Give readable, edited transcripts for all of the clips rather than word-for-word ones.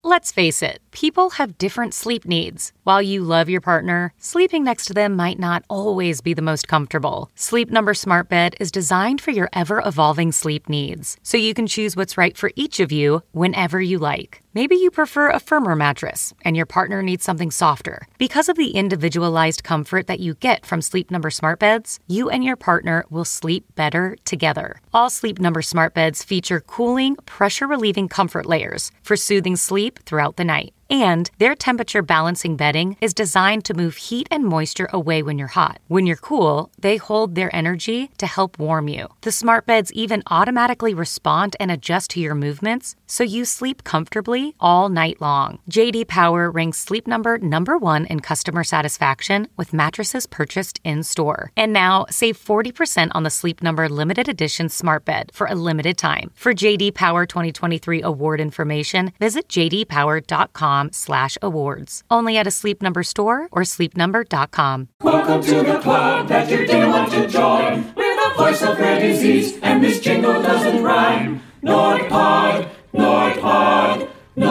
Let's face it, people have different sleep needs. While you love your partner, sleeping next to them might not always be the most comfortable. Sleep Number Smart Bed is designed for your ever-evolving sleep needs, so you can choose what's right for each of you whenever you like. Maybe you prefer a firmer mattress, and your partner needs something softer. Because of the individualized comfort that you get from Sleep Number Smart Beds, you and your partner will sleep better together. All Sleep Number Smart Beds feature cooling, pressure-relieving comfort layers for soothing sleep throughout the night. And their temperature balancing bedding is designed to move heat and moisture away when you're hot. When you're cool, they hold their energy to help warm you. The smart beds even automatically respond and adjust to your movements, so you sleep comfortably all night long. J.D. Power ranks Sleep Number #1 in customer satisfaction with mattresses purchased in-store. And now, save 40% on the Sleep Number limited edition smart bed for a limited time. For J.D. Power 2023 award information, visit jdpower.com/awards. Only at a Sleep Number store or sleepnumber.com. Welcome to the club that you didn't want to join. We're the voice of rare disease, and this jingle doesn't rhyme. NordPod, NordPod,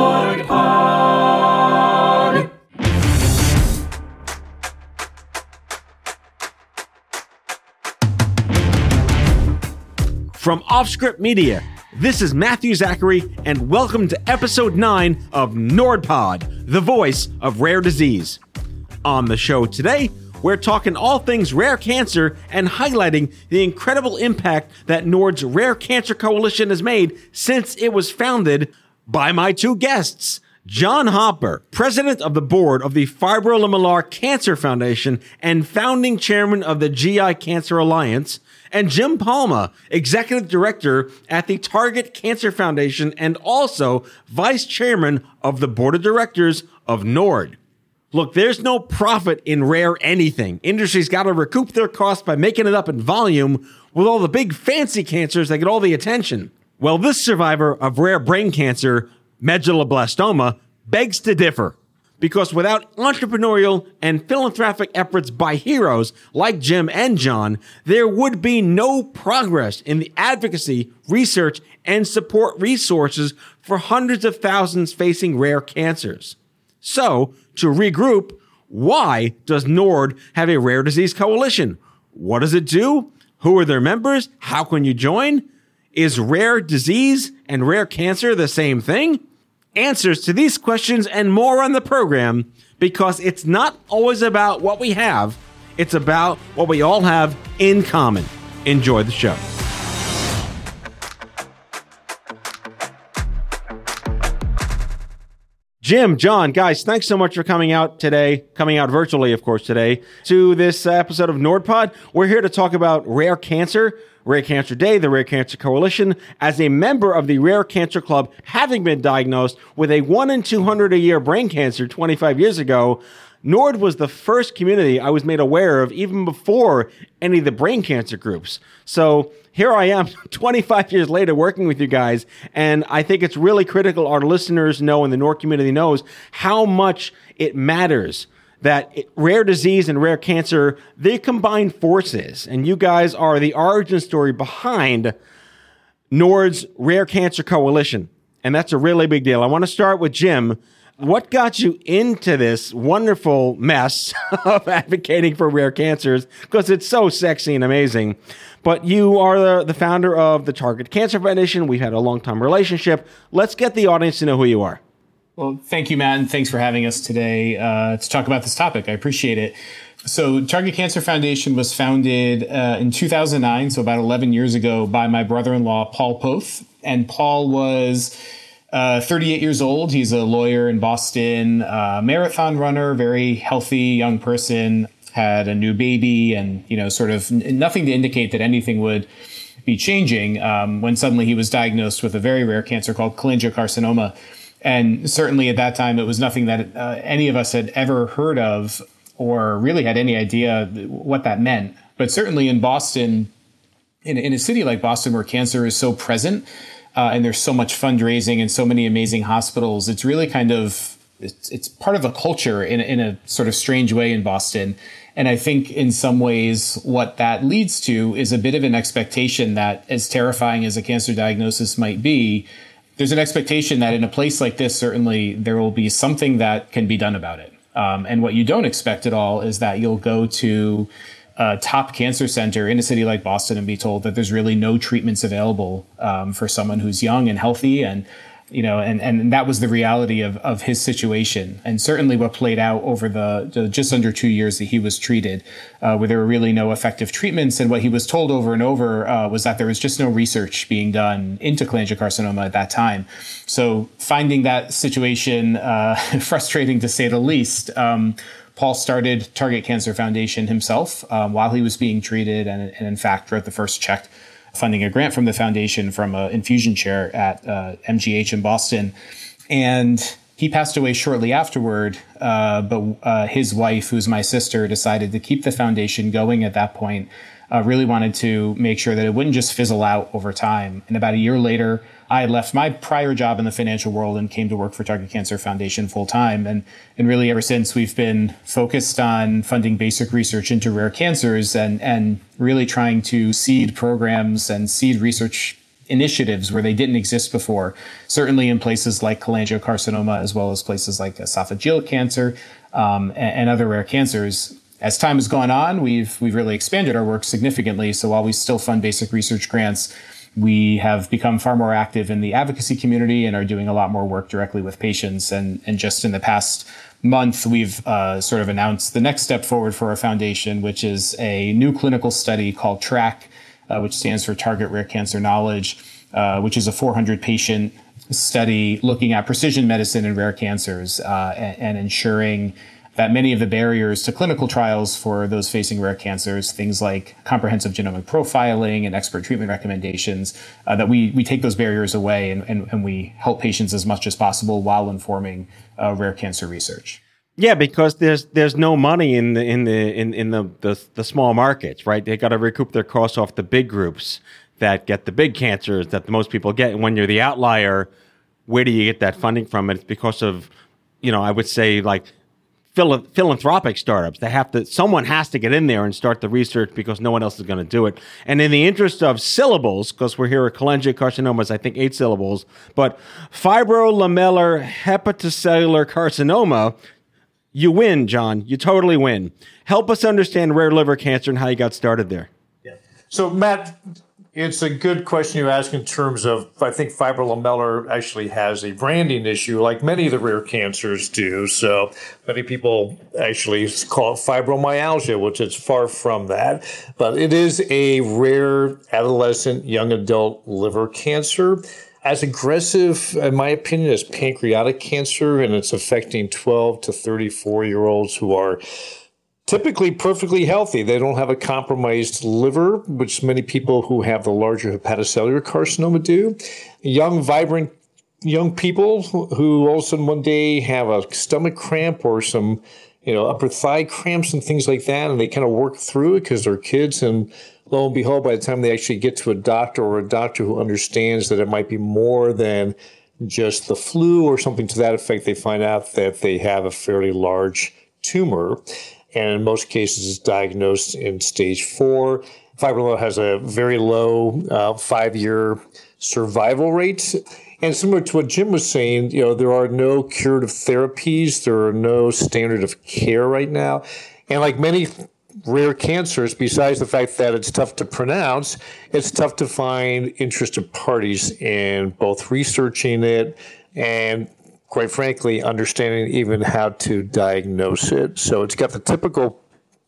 NordPod. From Offscript Media, this is Matthew Zachary, and welcome to episode 9 of NordPod, the voice of rare disease. On the show today, we're talking all things rare cancer and highlighting the incredible impact that Nord's Rare Cancer Coalition has made since it was founded by my two guests, John Hopper, president of the board of the Fibrolamellar Cancer Foundation and founding chairman of the GI Cancer Alliance, and Jim Palma, executive director at the Target Cancer Foundation and also vice chairman of the board of directors of Nord. Look, there's no profit in rare anything. Industry's got to recoup their costs by making it up in volume with all the big fancy cancers that get all the attention. Well, this survivor of rare brain cancer, medulloblastoma, begs to differ. Because without entrepreneurial and philanthropic efforts by heroes like Jim and John, there would be no progress in the advocacy, research, and support resources for hundreds of thousands facing rare cancers. So, to regroup, why does Nord have a rare disease coalition? What does it do? Who are their members? How can you join? Is rare disease and rare cancer the same thing? Answers to these questions and more on the program, because it's not always about what we have, it's about what we all have in common. Enjoy the show. Jim, John, guys, thanks so much for coming out virtually, of course, today, to this episode of NordPod. We're here to talk about rare cancer, Rare Cancer Day, the Rare Cancer Coalition. As a member of the Rare Cancer Club, having been diagnosed with a 1 in 200 a year brain cancer 25 years ago, Nord was the first community I was made aware of even before any of the brain cancer groups. So here I am 25 years later working with you guys, and I think it's really critical our listeners know and the Nord community knows how much it matters that rare disease and rare cancer, they combine forces, and you guys are the origin story behind Nord's Rare Cancer Coalition, and that's a really big deal. I want to start with Jim. What got you into this wonderful mess of advocating for rare cancers? Because it's so sexy and amazing. But you are the founder of the Target Cancer Foundation. We've had a long-time relationship. Let's get the audience to know who you are. Well, thank you, Matt, and thanks for having us today to talk about this topic. I appreciate it. So Target Cancer Foundation was founded in 2009, so about 11 years ago, by my brother-in-law, Paul Poth. And Paul was 38 years old. He's a lawyer in Boston, marathon runner, very healthy young person, had a new baby, and, sort of nothing to indicate that anything would be changing when suddenly he was diagnosed with a very rare cancer called cholangiocarcinoma. And certainly at that time, it was nothing that any of us had ever heard of or really had any idea what that meant. But certainly in Boston, in a city like Boston where cancer is so present and there's so much fundraising and so many amazing hospitals, it's really it's part of a culture in a sort of strange way in Boston. And I think in some ways what that leads to is a bit of an expectation that, as terrifying as a cancer diagnosis might be, there's an expectation that in a place like this, certainly there will be something that can be done about it. And what you don't expect at all is that you'll go to a top cancer center in a city like Boston and be told that there's really no treatments available for someone who's young and healthy. And and that was the reality of his situation. And certainly what played out over the just under 2 years that he was treated, where there were really no effective treatments. And what he was told over and over was that there was just no research being done into cholangiocarcinoma at that time. So finding that situation frustrating to say the least, Paul started Target Cancer Foundation himself while he was being treated, and in fact wrote the first check funding a grant from the foundation from an infusion chair at MGH in Boston. And he passed away shortly afterward, but his wife, who's my sister, decided to keep the foundation going at that point, really wanted to make sure that it wouldn't just fizzle out over time. And about a year later, I had left my prior job in the financial world and came to work for Target Cancer Foundation full time. And really ever since, we've been focused on funding basic research into rare cancers and really trying to seed programs and seed research initiatives where they didn't exist before, certainly in places like cholangiocarcinoma, as well as places like esophageal cancer and other rare cancers. As time has gone on, we've really expanded our work significantly. So while we still fund basic research grants, we have become far more active in the advocacy community and are doing a lot more work directly with patients. And just in the past month, we've sort of announced the next step forward for our foundation, which is a new clinical study called TRACK, which stands for Target Rare Cancer Knowledge, which is a 400-patient study looking at precision medicine in rare cancers and ensuring that many of the barriers to clinical trials for those facing rare cancers, things like comprehensive genomic profiling and expert treatment recommendations, that we take those barriers away and we help patients as much as possible while informing rare cancer research. Yeah, because there's no money in the small markets, right? They got to recoup their costs off the big groups that get the big cancers that the most people get. And when you're the outlier, where do you get that funding from? And it's because of, I would say like philanthropic startups. Someone has to get in there and start the research because no one else is going to do it. And in the interest of syllables, because we're here at cholangiocarcinomas, I think 8 syllables, but fibrolamellar hepatocellular carcinoma, you win, John. You totally win. Help us understand rare liver cancer and how you got started there. Yeah. So, Matt, it's a good question you ask in terms of, I think fibrolamellar actually has a branding issue like many of the rare cancers do. So many people actually call it fibromyalgia, which is far from that. But it is a rare adolescent, young adult liver cancer. As aggressive, in my opinion, as pancreatic cancer, and it's affecting 12 to 34-year-olds who are typically perfectly healthy. They don't have a compromised liver, which many people who have the larger hepatocellular carcinoma do. Young, vibrant young people who all of a sudden one day have a stomach cramp or some, upper thigh cramps and things like that, and they kind of work through it because they're kids. And lo and behold, by the time they actually get to a doctor or a doctor who understands that it might be more than just the flu or something to that effect, they find out that they have a fairly large tumor. And in most cases, it's diagnosed in stage 4. Fibrolamellar has a very low 5-year survival rate. And similar to what Jim was saying, there are no curative therapies. There are no standard of care right now. And like many rare cancers, besides the fact that it's tough to pronounce, it's tough to find interested parties in both researching it and, quite frankly, understanding even how to diagnose it. So it's got the typical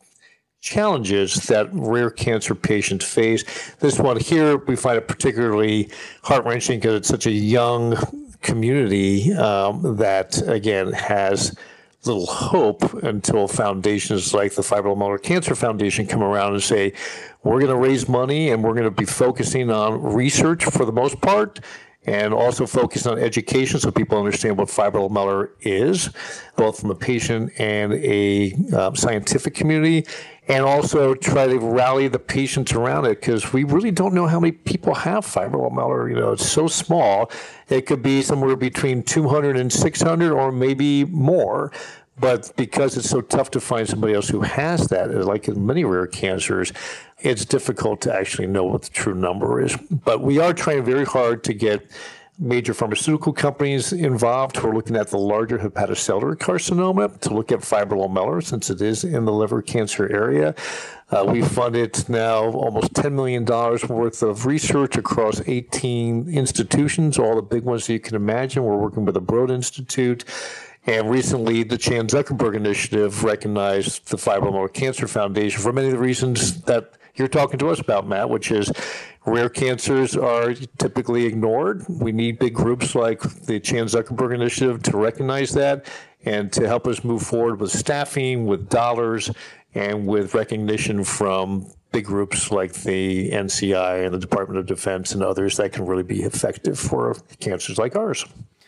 challenges that rare cancer patients face. This one here, we find it particularly heart-wrenching because it's such a young community that, again, has little hope until foundations like the Fibrolamellar Cancer Foundation come around and say, we're going to raise money and we're going to be focusing on research for the most part, and also focus on education so people understand what fibrolamellar is, both from a patient and a scientific community, and also try to rally the patients around it because we really don't know how many people have fibrolamellar. It's so small. It could be somewhere between 200 and 600 or maybe more. But because it's so tough to find somebody else who has that, like in many rare cancers, it's difficult to actually know what the true number is. But we are trying very hard to get major pharmaceutical companies involved who are looking at the larger hepatocellular carcinoma to look at fibrolamellar since it is in the liver cancer area. We funded now almost $10 million worth of research across 18 institutions, all the big ones that you can imagine. We're working with the Broad Institute. And recently, the Chan Zuckerberg Initiative recognized the Fibrolamellar Cancer Foundation for many of the reasons that you're talking to us about, Matt, which is rare cancers are typically ignored. We need big groups like the Chan Zuckerberg Initiative to recognize that and to help us move forward with staffing, with dollars, and with recognition from big groups like the NCI and the Department of Defense and others that can really be effective for cancers like ours.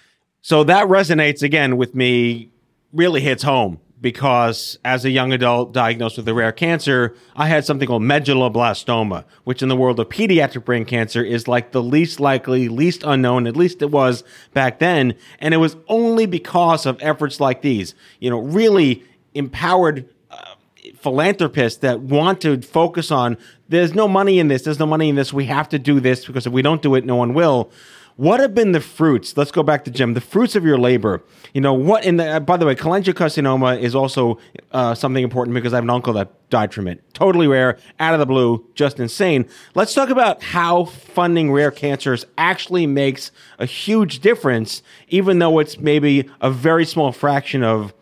So that resonates again with me, really hits home, because as a young adult diagnosed with a rare cancer, I had something called medulloblastoma, which in the world of pediatric brain cancer is like the least likely, least unknown, at least it was back then. And it was only because of efforts like these, really empowered philanthropists that want to focus on, there's no money in this, we have to do this, because if we don't do it, no one will. What have been the fruits? Let's go back to Jim. The fruits of your labor. By the way, cholangiocarcinoma is also something important because I have an uncle that died from it. Totally rare, out of the blue, just insane. Let's talk about how funding rare cancers actually makes a huge difference, even though it's maybe a very small fraction of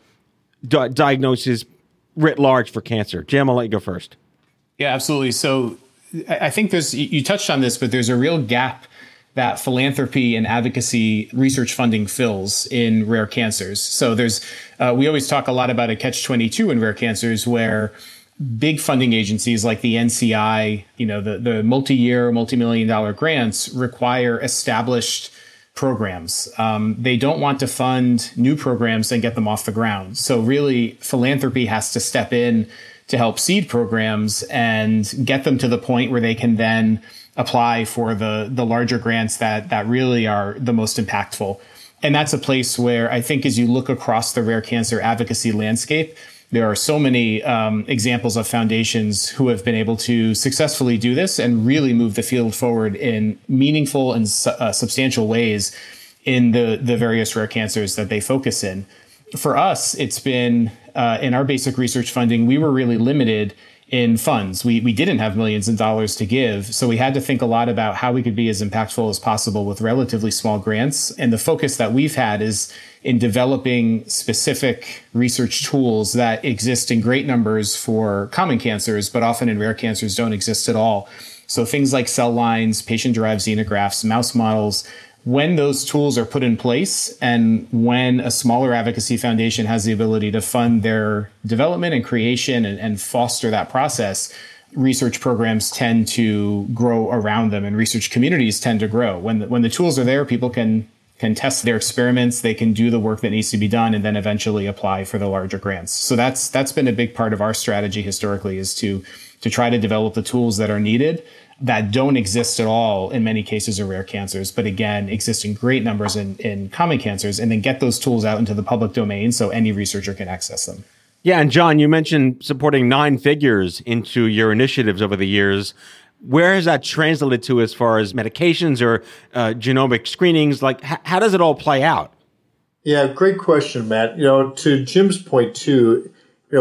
diagnoses writ large for cancer. Jim, I'll let you go first. Yeah, absolutely. So I think you touched on this, but there's a real gap that philanthropy and advocacy research funding fills in rare cancers. So we always talk a lot about a catch-22 in rare cancers where big funding agencies like the NCI, the multi-year, multi-million-dollar grants require established programs. They don't want to fund new programs and get them off the ground. So really, philanthropy has to step in to help seed programs and get them to the point where they can then apply for the larger grants that really are the most impactful. And that's a place where I think as you look across the rare cancer advocacy landscape, there are so many examples of foundations who have been able to successfully do this and really move the field forward in meaningful and substantial ways in the various rare cancers that they focus in. For us, it's been in our basic research funding, we were really limited in funds. We didn't have millions of dollars to give. So we had to think a lot about how we could be as impactful as possible with relatively small grants. And the focus that we've had is in developing specific research tools that exist in great numbers for common cancers, but often in rare cancers don't exist at all. So things like cell lines, patient-derived xenografts, mouse models. When those tools are put in place and when a smaller advocacy foundation has the ability to fund their development and creation and foster that process, research programs tend to grow around them and research communities tend to grow. When the tools are there, people can test their experiments, they can do the work that needs to be done, and then eventually apply for the larger grants. So that's been a big part of our strategy historically, is to try to develop the tools that are needed that don't exist at all in many cases of rare cancers, but again, exist in great numbers in common cancers, and then get those tools out into the public domain so any researcher can access them. Yeah, and John, you mentioned supporting 9 figures into your initiatives over the years. Where has that translated to as far as medications or genomic screenings? Like, how does it all play out? Yeah, great question, Matt. To Jim's point too,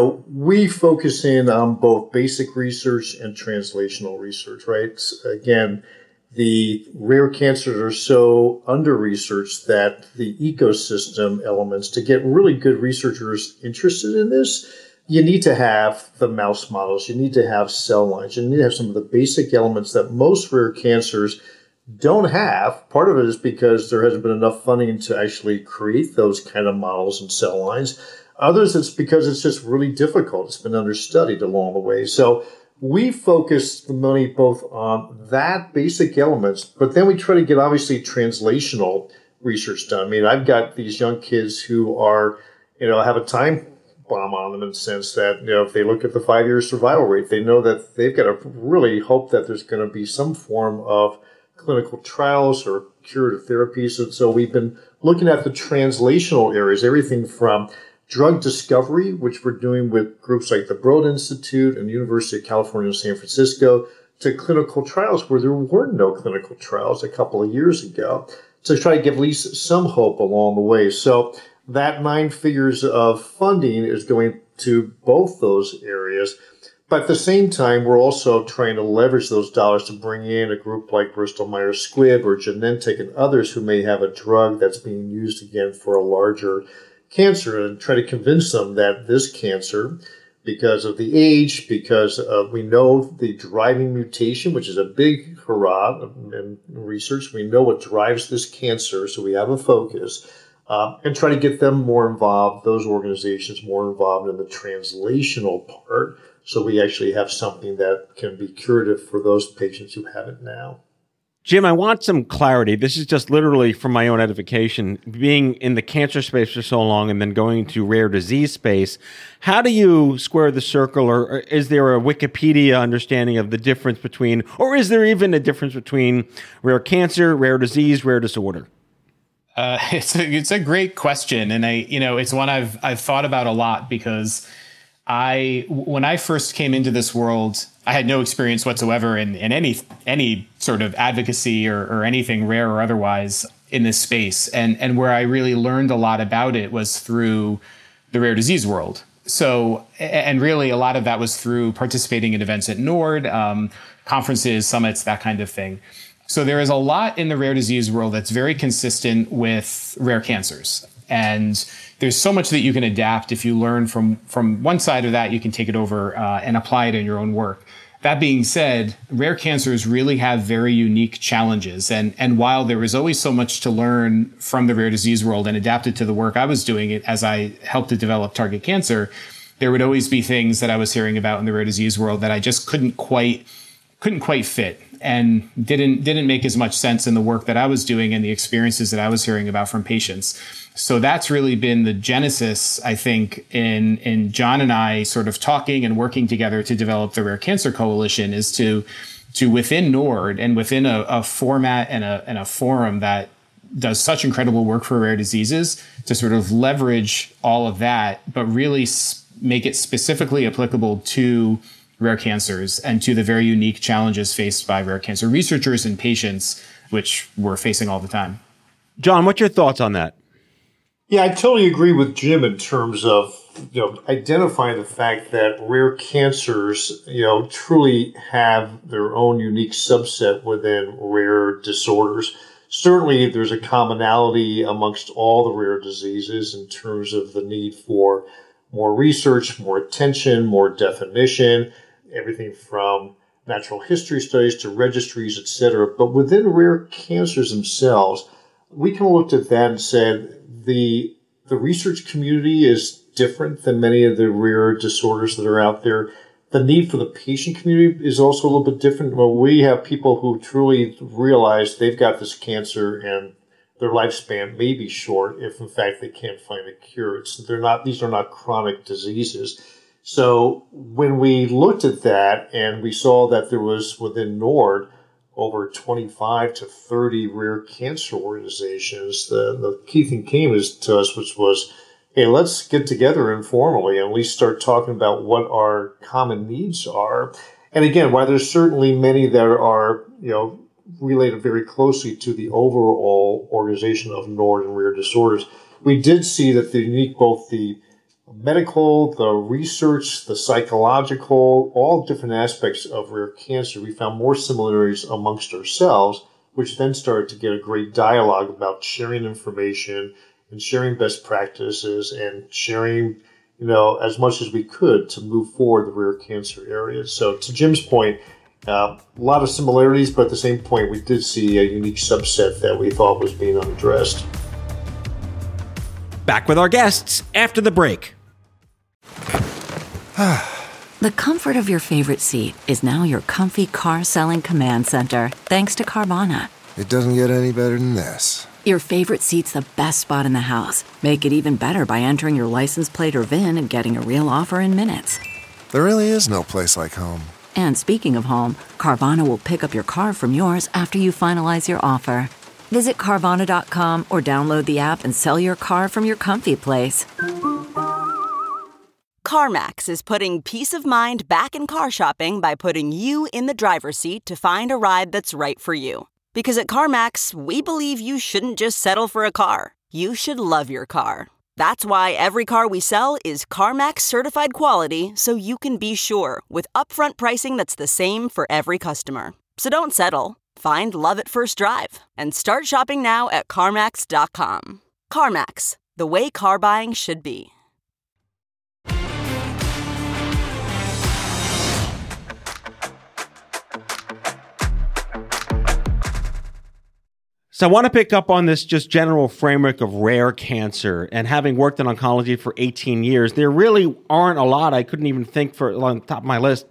we focus in on both basic research and translational research, right? Again, the rare cancers are so under-researched that the ecosystem elements, to get really good researchers interested in this, you need to have the mouse models, you need to have cell lines, you need to have some of the basic elements that most rare cancers don't have. Part of it is because there hasn't been enough funding to actually create those kind of models and cell lines. Others, it's because it's just really difficult. It's been understudied along the way. So we focus the money both on that basic elements, but then we try to get obviously translational research done. I mean, I've got these young kids who are, have a time bomb on them in the sense that, if they look at the 5-year survival rate, they know that they've got to really hope that there's going to be some form of clinical trials or curative therapies. And so we've been looking at the translational areas, everything from drug discovery, which we're doing with groups like the Broad Institute and the University of California, San Francisco, to clinical trials where there were no clinical trials a couple of years ago. to try to give at least some hope along the way. So that 9 figures of funding is going to both those areas. But at the same time, we're also trying to leverage those dollars to bring in a group like Bristol Myers Squibb or Genentech and others who may have a drug that's being used again for a larger cancer, and try to convince them that this cancer, because of the age, because we know the driving mutation, which is a big hurrah in research, we know what drives this cancer, so we have a focus, and try to get them more involved, those organizations more involved in the translational part, so we actually have something that can be curative for those patients who have it now. Jim, I want some clarity. This is just literally for my own edification. Being in the cancer space for so long and then going to rare disease space, how do you square the circle, or is there a Wikipedia understanding of the difference between, or is there even a difference between rare cancer, rare disease, rare disorder? It's a great question, and it's one I've thought about a lot, because when I first came into this world, I had no experience whatsoever in any sort of advocacy or anything rare or otherwise in this space. And where I really learned a lot about it was through the rare disease world. So, and really a lot of that was through participating in events at NORD, conferences, summits, that kind of thing. So there is a lot in the rare disease world that's very consistent with rare cancers. And there's so much that you can adapt. If you learn from one side of that, you can take it over and apply it in your own work. That being said, rare cancers really have very unique challenges. And while there was always so much to learn from the rare disease world and adapt it to the work I was doing it as I helped to develop Target Cancer, there would always be things that I was hearing about in the rare disease world that I just couldn't quite fit, and didn't make as much sense in the work that I was doing and the experiences that I was hearing about from patients. So that's really been the genesis, I think, in John and I sort of talking and working together to develop the Rare Cancer Coalition, is to within NORD and within a format and a forum that does such incredible work for rare diseases, to sort of leverage all of that, but really make it specifically applicable to rare cancers and to the very unique challenges faced by rare cancer researchers and patients, which we're facing all the time. John, what's your thoughts on that? Yeah, I totally agree with Jim in terms of identifying the fact that rare cancers truly have their own unique subset within rare disorders. Certainly, there's a commonality amongst all the rare diseases in terms of the need for more research, more attention, more definition, everything from natural history studies to registries, etc. But within rare cancers themselves, we kind of looked at that and said the research community is different than many of the rare disorders that are out there. The need for the patient community is also a little bit different. Well, we have people who truly realize they've got this cancer and their lifespan may be short if, in fact, they can't find a cure. These are not chronic diseases. So when we looked at that and we saw that there was within NORD over 25 to 30 rare cancer organizations, the key thing came to us, which was, hey, let's get together informally and at least start talking about what our common needs are. And again, while there's certainly many that are, related very closely to the overall organization of NORD and rare disorders, we did see that both the medical, the research, the psychological, all different aspects of rare cancer, we found more similarities amongst ourselves, which then started to get a great dialogue about sharing information and sharing best practices and sharing, as much as we could to move forward the rare cancer area. So to Jim's point, a lot of similarities, but at the same point, we did see a unique subset that we thought was being unaddressed. Back with our guests after the break. The comfort of your favorite seat is now your comfy car selling command center, thanks to Carvana. It doesn't get any better than this. Your favorite seat's the best spot in the house. Make it even better by entering your license plate or VIN and getting a real offer in minutes. There really is no place like home. And speaking of home, Carvana will pick up your car from yours after you finalize your offer. Visit Carvana.com or download the app and sell your car from your comfy place. CarMax is putting peace of mind back in car shopping by putting you in the driver's seat to find a ride that's right for you. Because at CarMax, we believe you shouldn't just settle for a car. You should love your car. That's why every car we sell is CarMax certified quality, so you can be sure with upfront pricing that's the same for every customer. So don't settle. Find love at first drive and start shopping now at CarMax.com. CarMax, the way car buying should be. So I want to pick up on this just general framework of rare cancer. And having worked in oncology for 18 years, there really aren't a lot. I couldn't even think for on the top of my list,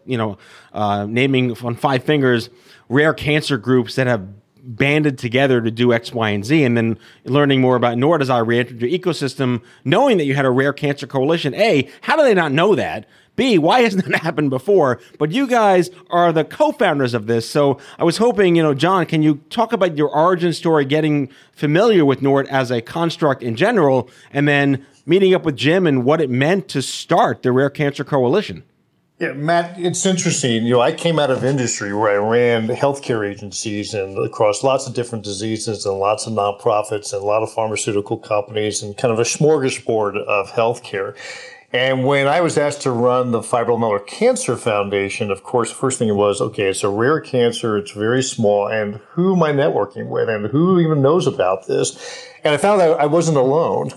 naming on 5 fingers, rare cancer groups that have banded together to do X, Y, and Z. And then learning more about NORD as I re-entered your ecosystem, knowing that you had a rare cancer coalition. A, how do they not know that? B, why hasn't that happened before? But you guys are the co-founders of this. So I was hoping, John, can you talk about your origin story, getting familiar with NORD as a construct in general, and then meeting up with Jim and what it meant to start the Rare Cancer Coalition? Yeah, Matt, it's interesting. I came out of industry where I ran healthcare agencies and across lots of different diseases and lots of nonprofits and a lot of pharmaceutical companies and kind of a smorgasbord of healthcare. And when I was asked to run the Fibrolamellar Cancer Foundation, of course, the first thing was, okay, it's a rare cancer, it's very small, and who am I networking with, and who even knows about this? And I found that I wasn't alone,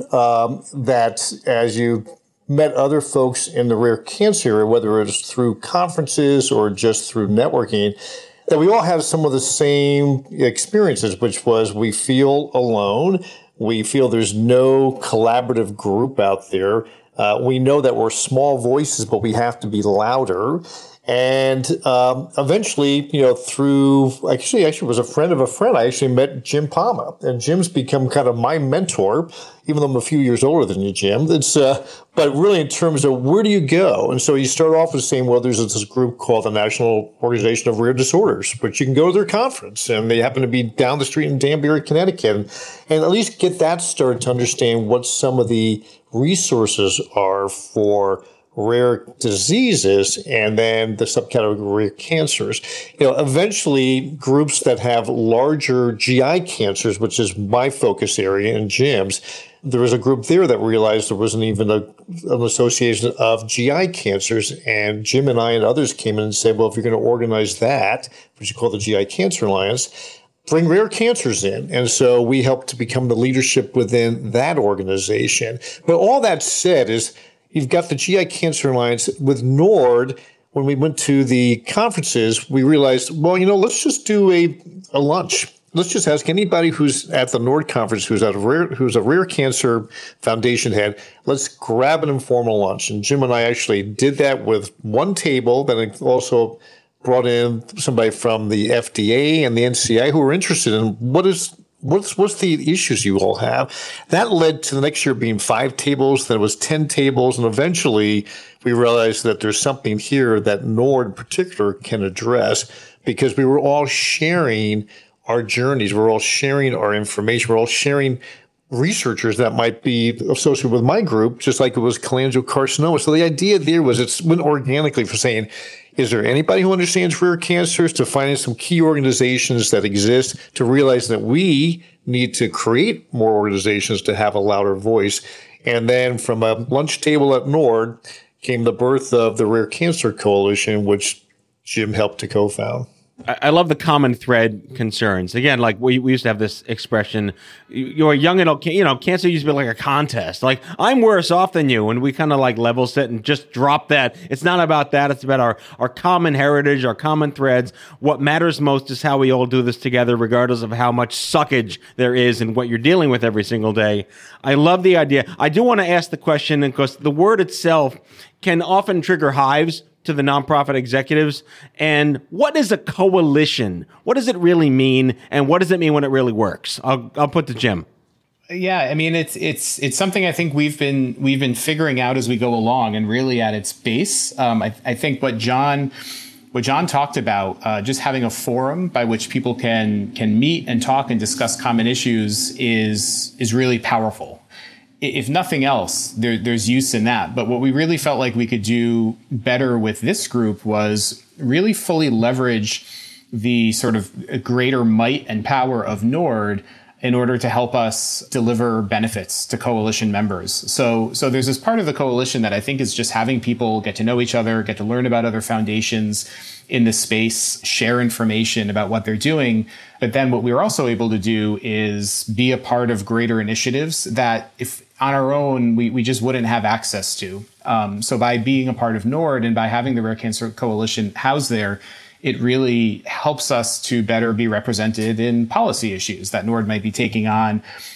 that as you met other folks in the rare cancer area, whether it was through conferences or just through networking, that we all have some of the same experiences, which was we feel alone, we feel there's no collaborative group out there. We know that we're small voices, but we have to be louder. And eventually, through actually was a friend of a friend, I actually met Jim Palma, and Jim's become kind of my mentor, even though I'm a few years older than you, Jim. It's but really in terms of where do you go? And so you start off with saying, well, there's this group called the National Organization of Rare Disorders, but you can go to their conference, and they happen to be down the street in Danbury, Connecticut, and at least get that started to understand what some of the resources are for rare diseases, and then the subcategory rare cancers. Eventually groups that have larger GI cancers, which is my focus area and Jim's, there was a group there that realized there wasn't even an association of GI cancers. And Jim and I and others came in and said, well, if you're going to organize that, which is called the GI Cancer Alliance, bring rare cancers in. And so we helped to become the leadership within that organization. But all that said is, you've got the GI Cancer Alliance with NORD. When we went to the conferences, we realized, well, let's just do a lunch. Let's just ask anybody who's at the NORD conference, who's a rare cancer foundation head, let's grab an informal lunch. And Jim and I actually did that with one table, but also brought in somebody from the FDA and the NCI who were interested in what's the issues you all have. That led to the next year being 5 tables, then it was 10 tables, and eventually we realized that there's something here that NORD in particular can address, because we were all sharing our journeys, we're all sharing our information, we're all sharing researchers that might be associated with my group, just like it was cholangiocarcinoma. So the idea there was it went organically for saying, is there anybody who understands rare cancers, to finding some key organizations that exist, to realize that we need to create more organizations to have a louder voice. And then from a lunch table at NORD came the birth of the Rare Cancer Coalition, which Jim helped to co-found. I love the common thread concerns. Again, like we used to have this expression, you're young and cancer used to be like a contest. Like, I'm worse off than you. And we kind of like level set and just drop that. It's not about that. It's about our common heritage, our common threads. What matters most is how we all do this together, regardless of how much suckage there is in what you're dealing with every single day. I love the idea. I do want to ask the question, because the word itself can often trigger hives to the nonprofit executives. And what is a coalition? What does it really mean? And what does it mean when it really works? I'll put to Jim. Yeah, I mean, it's something I think we've been figuring out as we go along, and really at its base. I think what John talked about, just having a forum by which people can meet and talk and discuss common issues is really powerful. If nothing else, there's use in that. But what we really felt like we could do better with this group was really fully leverage the sort of greater might and power of NORD in order to help us deliver benefits to coalition members. So there's this part of the coalition that I think is just having people get to know each other, get to learn about other foundations in this space, share information about what they're doing. But then what we were also able to do is be a part of greater initiatives that if on our own, we just wouldn't have access to. So by being a part of NORD and by having the Rare Cancer Coalition housed there, it really helps us to better be represented in policy issues that NORD might be taking on,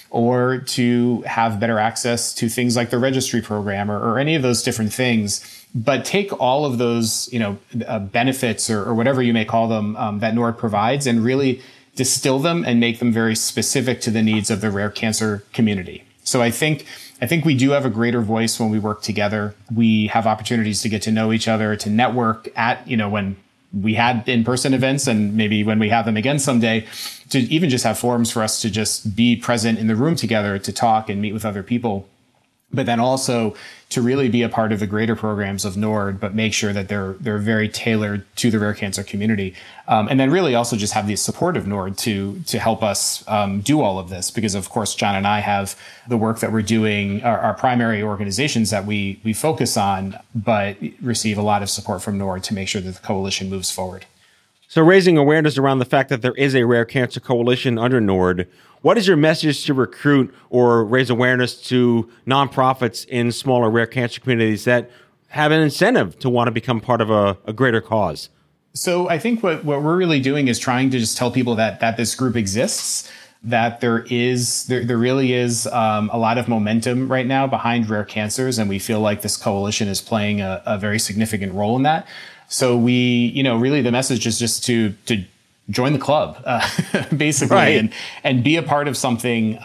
or to have better access to things like the registry program or any of those different things. But take all of those, benefits or whatever you may call them that NORD provides and really distill them and make them very specific to the needs of the rare cancer community. So I think we do have a greater voice when we work together. We have opportunities to get to know each other, to network at, when we had in-person events and maybe when we have them again someday, to even just have forums for us to just be present in the room together, to talk and meet with other people. But then also to really be a part of the greater programs of NORD, but make sure that they're very tailored to the rare cancer community. And then really also just have the support of NORD to help us do all of this. Because of course, John and I have the work that we're doing, our primary organizations that we focus on, but receive a lot of support from NORD to make sure that the coalition moves forward. So raising awareness around the fact that there is a rare cancer coalition under NORD, what is your message to recruit or raise awareness to nonprofits in smaller rare cancer communities that have an incentive to want to become part of a greater cause? So I think what we're really doing is trying to just tell people that this group exists, that there really is a lot of momentum right now behind rare cancers, and we feel like this coalition is playing a very significant role in that. So we, really the message is just to join the club, basically, right. and be a part of something,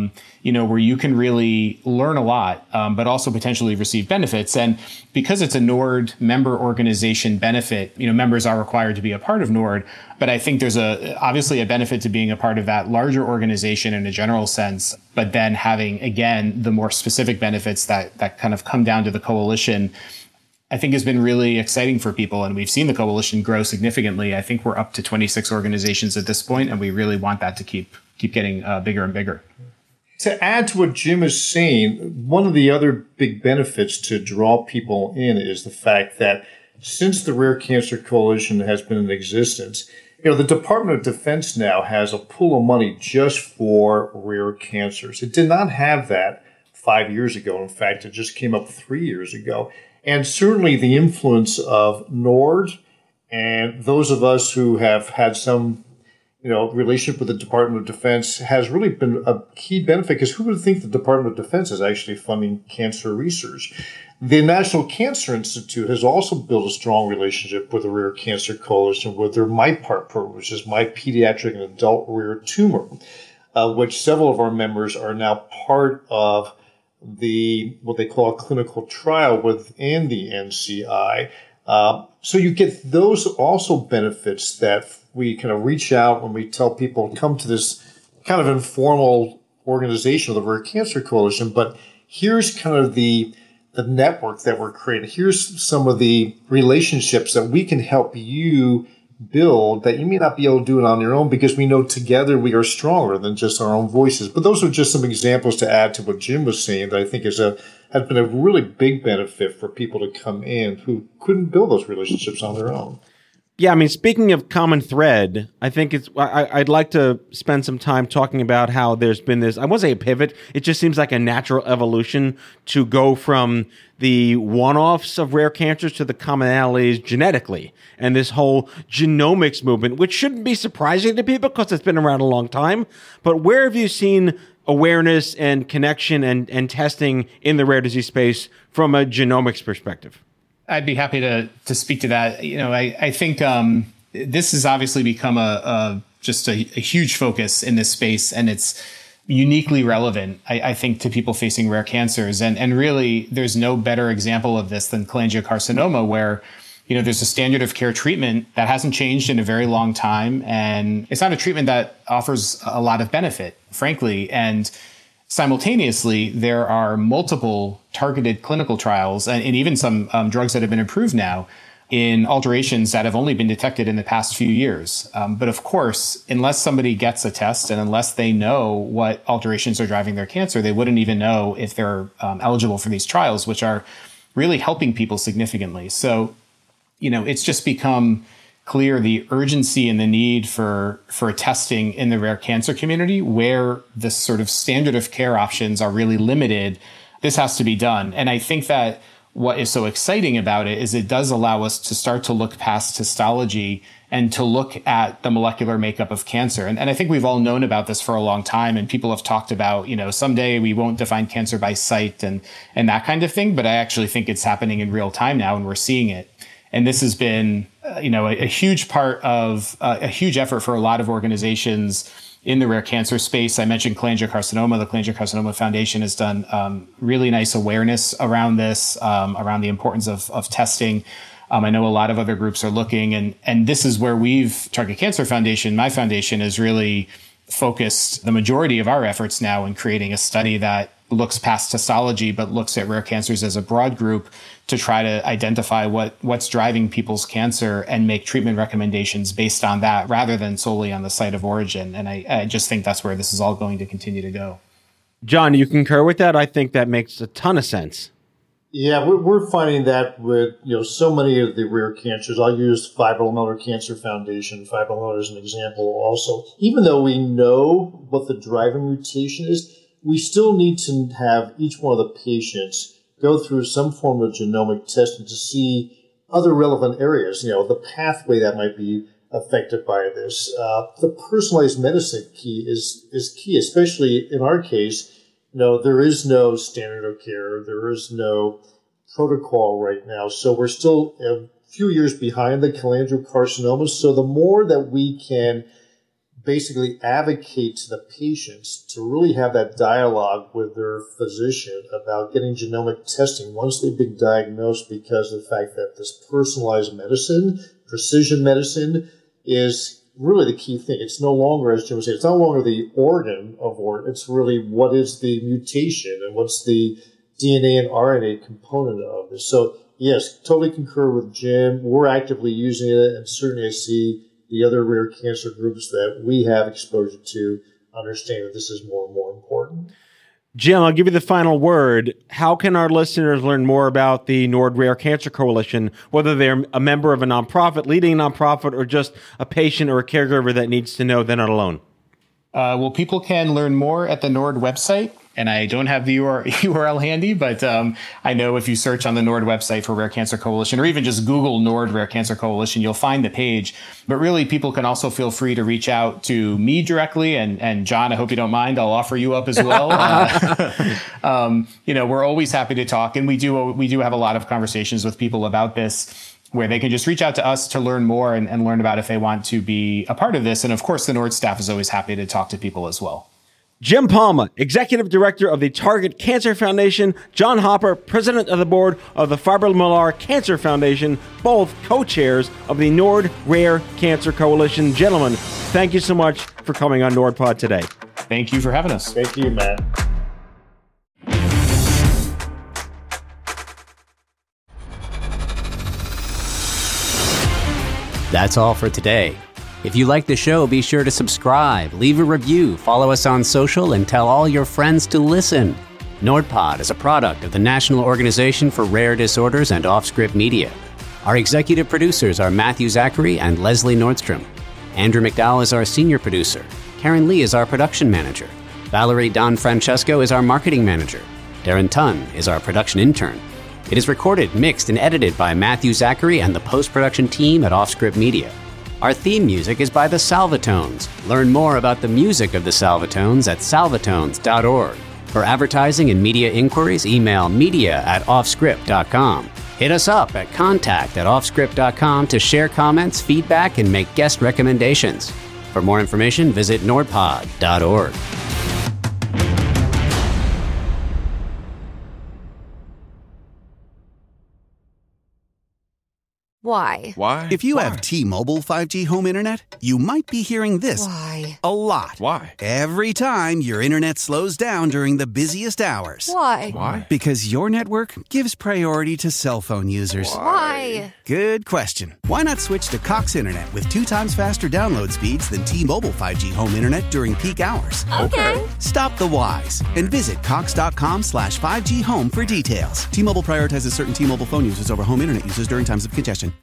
where you can really learn a lot, but also potentially receive benefits. And because it's a NORD member organization benefit, members are required to be a part of NORD. But I think there's obviously a benefit to being a part of that larger organization in a general sense, but then having, again, the more specific benefits that kind of come down to the coalition, I think has been really exciting for people. And we've seen the coalition grow significantly. I think we're up to 26 organizations at this point, and we really want that to keep getting bigger and bigger. To add to what Jim is saying, one of the other big benefits to draw people in is the fact that since the Rare Cancer Coalition has been in existence, the Department of Defense now has a pool of money just for rare cancers. It did not have that 5 years ago. In fact, it just came up 3 years ago. And certainly the influence of NORD and those of us who have had some, relationship with the Department of Defense has really been a key benefit, because who would think the Department of Defense is actually funding cancer research? The National Cancer Institute has also built a strong relationship with the Rare Cancer Coalition with their MyPART program, which is My Pediatric and Adult Rare Tumor, which several of our members are now part of what they call a clinical trial within the NCI. So you get those also benefits that we kind of reach out when we tell people come to this kind of informal organization of the Rare Cancer Coalition, but here's kind of the network that we're creating. Here's some of the relationships that we can help you build that you may not be able to do it on your own, because we know together we are stronger than just our own voices. But those are just some examples to add to what Jim was saying that I think has been a really big benefit for people to come in who couldn't build those relationships on their own. Yeah, I mean, speaking of common thread, I think I'd like to spend some time talking about how there's been this, I won't say a pivot, it just seems like a natural evolution to go from the one-offs of rare cancers to the commonalities genetically. And this whole genomics movement, which shouldn't be surprising to people because it's been around a long time. But where have you seen awareness and connection and testing in the rare disease space from a genomics perspective? I'd be happy to speak to that. I think this has obviously become just a huge focus in this space, and it's uniquely relevant, I think, to people facing rare cancers. And really, there's no better example of this than cholangiocarcinoma, where there's a standard of care treatment that hasn't changed in a very long time, and it's not a treatment that offers a lot of benefit, frankly. And simultaneously, there are multiple targeted clinical trials and even some drugs that have been approved now in alterations that have only been detected in the past few years. But of course, unless somebody gets a test and unless they know what alterations are driving their cancer, they wouldn't even know if they're eligible for these trials, which are really helping people significantly. So, it's just become clear the urgency and the need for testing in the rare cancer community where the sort of standard of care options are really limited. This has to be done. And I think that what is so exciting about it is it does allow us to start to look past histology and to look at the molecular makeup of cancer. And I think we've all known about this for a long time, and people have talked about, someday we won't define cancer by site and that kind of thing. But I actually think it's happening in real time now, and we're seeing it. And this has been, a huge part of a huge effort for a lot of organizations in the rare cancer space. I mentioned cholangiocarcinoma. The Cholangiocarcinoma Foundation has done really nice awareness around this, around the importance of testing. I know a lot of other groups are looking, and this is where Target Cancer Foundation, my foundation, is really focused the majority of our efforts now in creating a study that looks past histology, but looks at rare cancers as a broad group to try to identify what's driving people's cancer and make treatment recommendations based on that rather than solely on the site of origin. And I just think that's where this is all going to continue to go. John, you concur with that? I think that makes a ton of sense. Yeah, we're finding that with so many of the rare cancers. I'll use Fibrolamellar Cancer Foundation. Fibromelallar is an example also. Even though we know what the driving mutation is, we still need to have each one of the patients go through some form of genomic testing to see other relevant areas, the pathway that might be affected by this. The personalized medicine key is key, especially in our case. There is no standard of care. There is no protocol right now. So we're still a few years behind the cholangiocarcinoma. So the more that we can basically advocate to the patients to really have that dialogue with their physician about getting genomic testing once they've been diagnosed, because of the fact that this personalized medicine, precision medicine, is really the key thing. It's no longer, as Jim was saying, it's no longer the organ of organ. It's really what is the mutation and what's the DNA and RNA component of this. So yes, totally concur with Jim. We're actively using it, and certainly I see the other rare cancer groups that we have exposure to understand that this is more and more important. Jim, I'll give you the final word. How can our listeners learn more about the NORD Rare Cancer Coalition, whether they're a member of a nonprofit, leading a nonprofit, or just a patient or a caregiver that needs to know they're not alone? Well, people can learn more at the NORD website. And I don't have the URL handy, but I know if you search on the NORD website for Rare Cancer Coalition, or even just Google NORD Rare Cancer Coalition, you'll find the page. But really, people can also feel free to reach out to me directly. And John, I hope you don't mind. I'll offer you up as well. We're always happy to talk. And we do have a lot of conversations with people about this, where they can just reach out to us to learn more and learn about if they want to be a part of this. And of course, the NORD staff is always happy to talk to people as well. Jim Palma, Executive Director of the Target Cancer Foundation, John Hopper, President of the Board of the Fibrolamellar Cancer Foundation, both co-chairs of the NORD Rare Cancer Coalition. Gentlemen, thank you so much for coming on NORDPod today. Thank you for having us. Thank you, Matt. That's all for today. If you like the show, be sure to subscribe, leave a review, follow us on social, and tell all your friends to listen. NORDPod is a product of the National Organization for Rare Disorders and Offscript Media. Our executive producers are Matthew Zachary and Leslie Nordstrom. Andrew McDowell is our senior producer. Karen Lee is our production manager. Valerie Don Francesco is our marketing manager. Darren Tunn is our production intern. It is recorded, mixed, and edited by Matthew Zachary and the post-production team at Offscript Media. Our theme music is by the Salvatones. Learn more about the music of the Salvatones at salvatones.org. For advertising and media inquiries, email media@offscript.com. Hit us up at contact@offscript.com to share comments, feedback, and make guest recommendations. For more information, visit nordpod.org. Why? Why? If you have T-Mobile 5G home internet, you might be hearing this Why? a lot. Why? Every time your internet slows down during the busiest hours. Why? Why? Because your network gives priority to cell phone users. Why? Good question. Why not switch to Cox Internet with 2 times faster download speeds than T-Mobile 5G home internet during peak hours? Okay. Stop the whys and visit cox.com/5G home for details. T-Mobile prioritizes certain T-Mobile phone users over home internet users during times of congestion.